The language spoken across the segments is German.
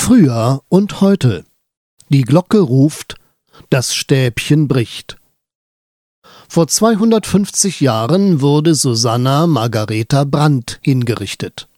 Früher und heute. Die Glocke ruft, das Stäbchen bricht. Vor 250 Jahren wurde Susanna Margaretha Brandt hingerichtet.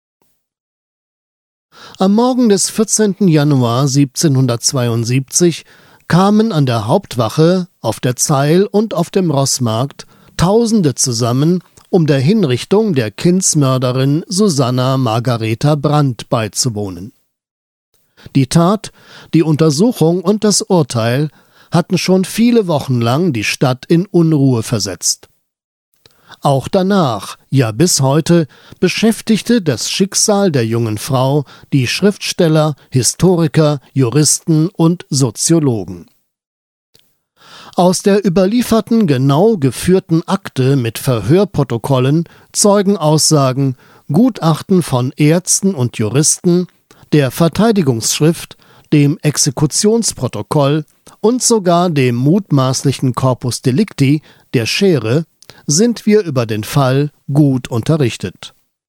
Am Morgen des 14. Januar 1772 kamen an der Hauptwache, auf der Zeil und auf dem Rossmarkt Tausende zusammen, um der Hinrichtung der Kindsmörderin Susanna Margaretha Brandt beizuwohnen. Die Tat, die Untersuchung und das Urteil hatten schon viele Wochen lang die Stadt in Unruhe versetzt. Auch danach, ja bis heute, beschäftigte das Schicksal der jungen Frau die Schriftsteller, Historiker, Juristen und Soziologen. Aus der überlieferten, genau geführten Akte mit Verhörprotokollen, Zeugenaussagen, Gutachten von Ärzten und Juristen, der Verteidigungsschrift, dem Exekutionsprotokoll und sogar dem mutmaßlichen Corpus Delicti, der Schere, sind wir über den Fall gut unterrichtet.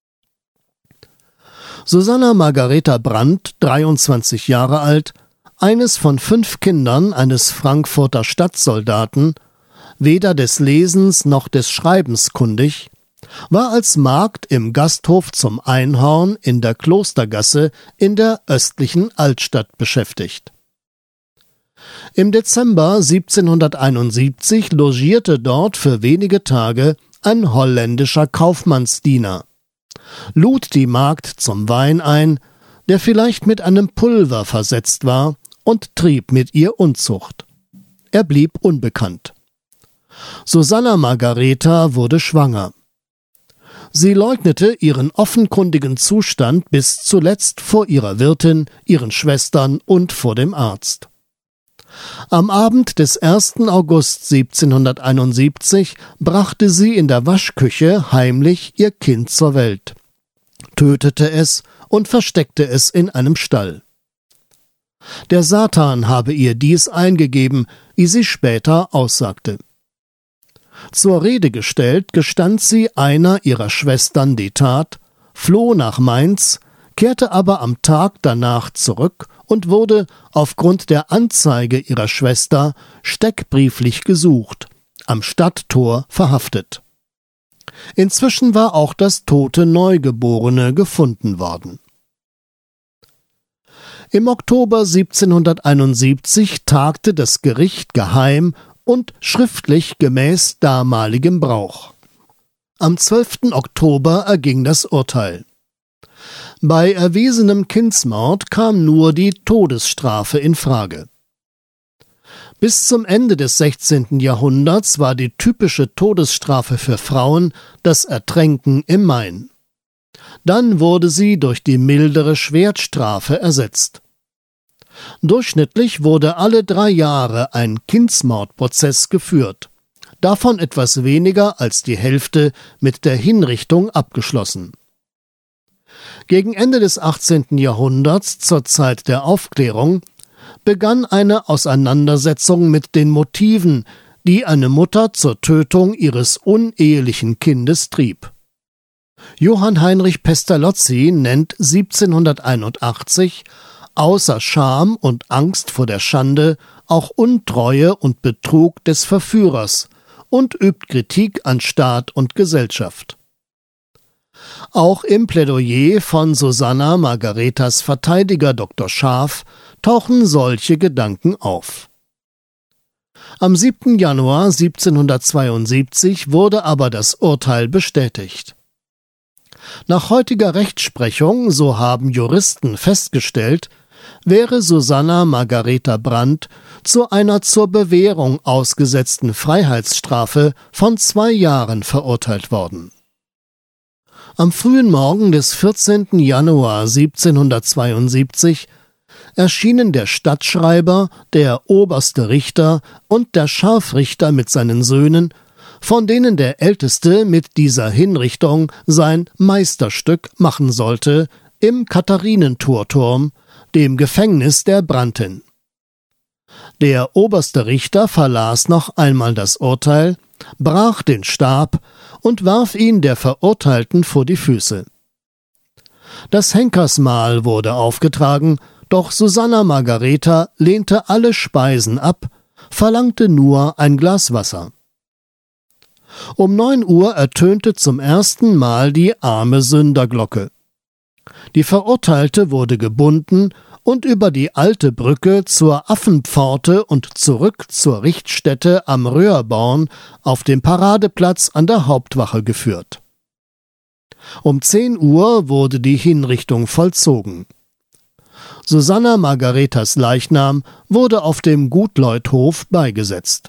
Susanna Margaretha Brandt, 23 Jahre alt, eines von 5 Kindern eines Frankfurter Stadtsoldaten, weder des Lesens noch des Schreibens kundig, war als Magd im Gasthof zum Einhorn in der Klostergasse in der östlichen Altstadt beschäftigt. Im Dezember 1771 logierte dort für wenige Tage ein holländischer Kaufmannsdiener, lud die Magd zum Wein ein, der vielleicht mit einem Pulver versetzt war, und trieb mit ihr Unzucht. Er blieb unbekannt. Susanna Margaretha wurde schwanger. Sie leugnete ihren offenkundigen Zustand bis zuletzt vor ihrer Wirtin, ihren Schwestern und vor dem Arzt. Am Abend des 1. August 1771 brachte sie in der Waschküche heimlich ihr Kind zur Welt, tötete es und versteckte es in einem Stall. Der Satan habe ihr dies eingegeben, wie sie später aussagte. Zur Rede gestellt, gestand sie einer ihrer Schwestern die Tat, floh nach Mainz, kehrte aber am Tag danach zurück und wurde aufgrund der Anzeige ihrer Schwester steckbrieflich gesucht, am Stadttor verhaftet. Inzwischen war auch das tote Neugeborene gefunden worden. Im Oktober 1771 tagte das Gericht geheim und schriftlich gemäß damaligem Brauch. Am 12. Oktober erging das Urteil. Bei erwiesenem Kindsmord kam nur die Todesstrafe in Frage. Bis zum Ende des 16. Jahrhunderts war die typische Todesstrafe für Frauen das Ertränken im Main. Dann wurde sie durch die mildere Schwertstrafe ersetzt. Durchschnittlich wurde alle 3 Jahre ein Kindsmordprozess geführt, davon etwas weniger als die Hälfte mit der Hinrichtung abgeschlossen. Gegen Ende des 18. Jahrhunderts, zur Zeit der Aufklärung, begann eine Auseinandersetzung mit den Motiven, die eine Mutter zur Tötung ihres unehelichen Kindes trieb. Johann Heinrich Pestalozzi nennt 1781 außer Scham und Angst vor der Schande auch Untreue und Betrug des Verführers und übt Kritik an Staat und Gesellschaft. Auch im Plädoyer von Susanna Margarethas Verteidiger Dr. Schaaf tauchen solche Gedanken auf. Am 7. Januar 1772 wurde aber das Urteil bestätigt. Nach heutiger Rechtsprechung, so haben Juristen festgestellt, wäre Susanna Margaretha Brandt zu einer zur Bewährung ausgesetzten Freiheitsstrafe von 2 Jahren verurteilt worden. Am frühen Morgen des 14. Januar 1772 erschienen der Stadtschreiber, der oberste Richter und der Scharfrichter mit seinen Söhnen, von denen der älteste mit dieser Hinrichtung sein Meisterstück machen sollte, im Katharinentorturm, dem Gefängnis der Brandten. Der oberste Richter verlas noch einmal das Urteil, brach den Stab und warf ihn der Verurteilten vor die Füße. Das Henkersmahl wurde aufgetragen, Doch Susanna Margareta lehnte alle Speisen ab, verlangte nur ein Glas Wasser. Um 9 Uhr ertönte zum ersten Mal die Armesünderglocke. Die Verurteilte wurde gebunden und über die alte Brücke zur Affenpforte und zurück zur Richtstätte am Röhrborn auf den Paradeplatz an der Hauptwache geführt. Um 10 Uhr wurde die Hinrichtung vollzogen. Susanna Margaretas Leichnam wurde auf dem Gutleuthof beigesetzt.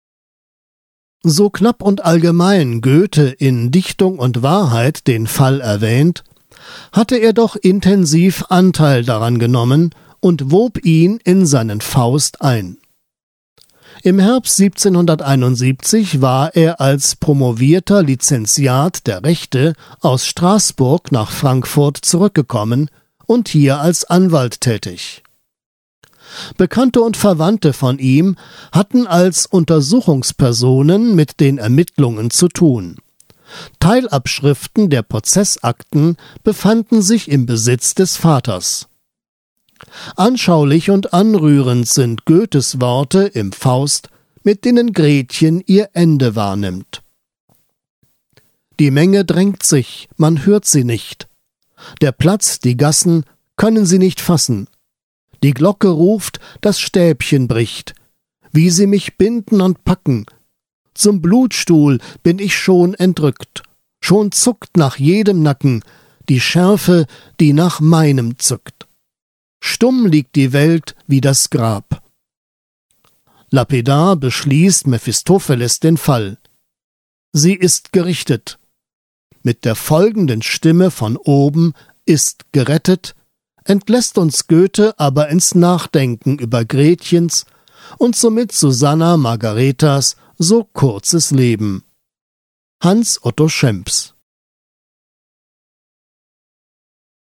So knapp und allgemein Goethe in Dichtung und Wahrheit den Fall erwähnt, hatte er doch intensiv Anteil daran genommen und wob ihn in seinen Faust ein. Im Herbst 1771 war er als promovierter Lizenziat der Rechte aus Straßburg nach Frankfurt zurückgekommen und hier als Anwalt tätig. Bekannte und Verwandte von ihm hatten als Untersuchungspersonen mit den Ermittlungen zu tun. Teilabschriften der Prozessakten befanden sich im Besitz des Vaters. Anschaulich und anrührend sind Goethes Worte im Faust, mit denen Gretchen ihr Ende wahrnimmt. Die Menge drängt sich, man hört sie nicht. Der Platz, die Gassen, können sie nicht fassen. Die Glocke ruft, das Stäbchen bricht. Wie sie mich binden und packen. Zum Blutstuhl bin ich schon entrückt. Schon zuckt nach jedem Nacken die Schärfe, die nach meinem zückt. Stumm liegt die Welt wie das Grab. Lapidar beschließt Mephistopheles den Fall. Sie ist gerichtet. Mit der folgenden Stimme von oben ist gerettet, entlässt uns Goethe aber ins Nachdenken über Gretchens und somit Susanna Margaretas so kurzes Leben. Hans Otto Schemps.